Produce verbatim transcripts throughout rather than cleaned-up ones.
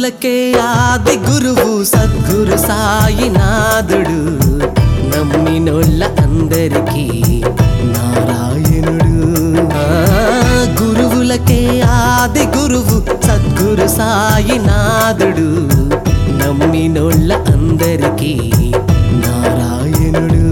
గురువులకే ఆది గురువు సద్గురు సాయినాథుడు, నమ్మినోళ్ళ అందరికీ నారాయణుడు. గురువులకే ఆది గురువు సద్గురు సాయినాథుడు, నమ్మినోళ్ళ అందరికీ నారాయణుడు.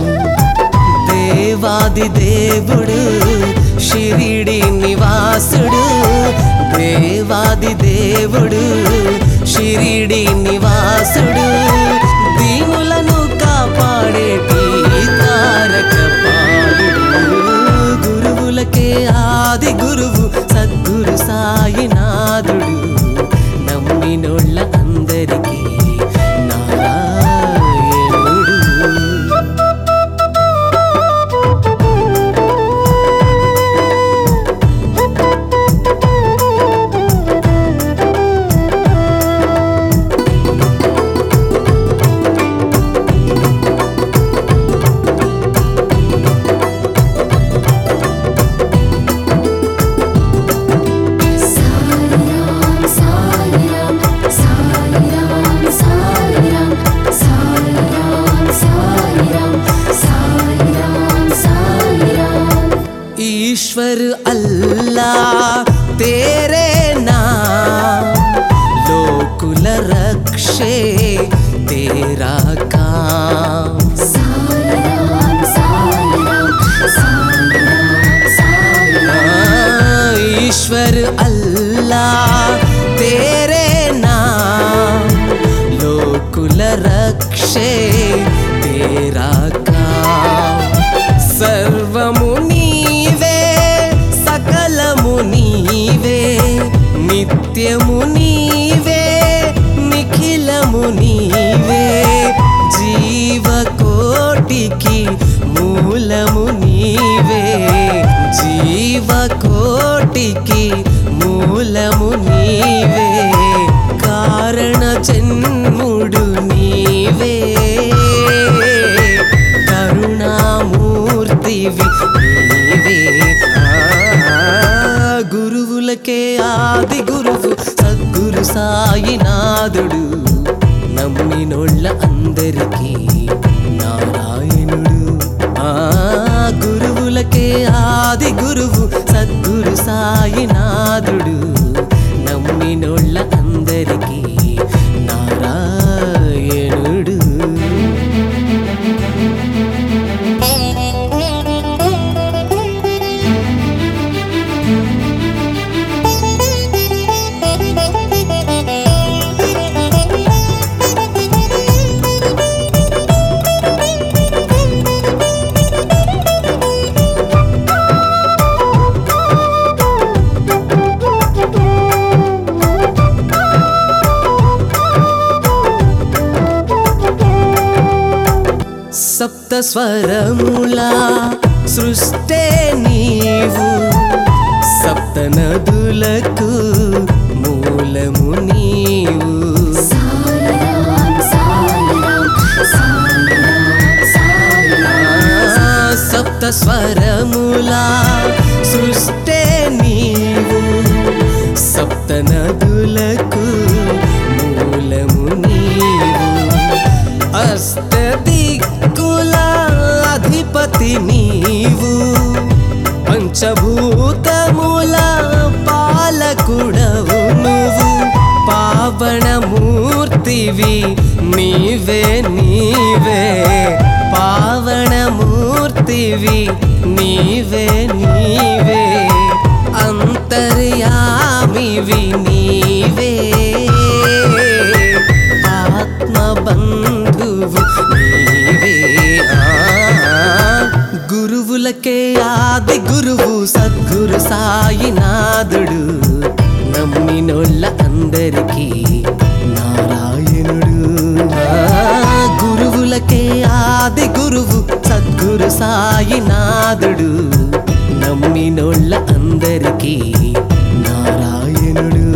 దేవాది దేవుడు షిరిడి నివాసుడు, దేవాది దేవుడు షిరిడి నివాసుడు, దీనులను కాపాడేటి తారక పాలుడు. గురువులకే ఆది గురువు సద్గురు సాయినాథుడు, నమ్మినోళ్ళ అందరికీ నారాయణుడు. ईश्वर अल्लाह तेरे नाम, लोकुल रक्षे तेरा काम. साईराम साईराम साईराम साईराम. ईश्वर अल्लाह तेरे नाम, लोकुल रक्षे तेरा काम. सर्वमुनि सकलमु नीवे, नित्यमु नीवे, निखिलमु नीवे, जीवकोटिकी मूलमु नीवे, जीवकोटिकी मूलमु नीवे, कारण जन्मुडु नीवे, करुणामूर्तिवि नीवे. గురువులకే ఆది గురువు సద్గురు సాయినాథుడు, నమ్మినోళ్ళ అందరికీ నారాయణుడు. ఆ గురువులకే ఆది గురువు సద్గురు సాయినాథుడు, నమ్మినోళ్ళ అందరికీ నారాయణుడు. సప్త స్వరముల సృష్టే నీవు, సప్త నదులకు మూలము నీవు. సప్త స్వరముల సృష్టే నీవు, సప్త నదులకు మూలము నీవు. అష్ట దిక్కుల అధిపతి నీవు, పంచభూతముల పాలకుడవు నువ్వు, పావనమూర్తివి నీవే నీవే, పావనమూర్తివి నీవే నీవే, అంతర్యామివి నీవే, ఆత్మబంధువు నీవే. గురువులకే ఆది గురువు సద్గురు సాయినాథుడు, నమ్మినోళ్ళ అందరికీ నారాయణుడు. గురువులకే ఆది గురువు సద్గురు సాయినాథుడు, నమ్మినోళ్ళ అందరికీ నారాయణుడు.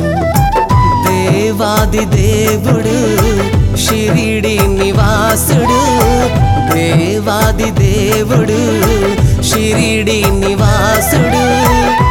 దేవాది దేవుడు షిరిడి నివాసుడు, దేవాది దేవుడు షిరిడి నివాసుడు,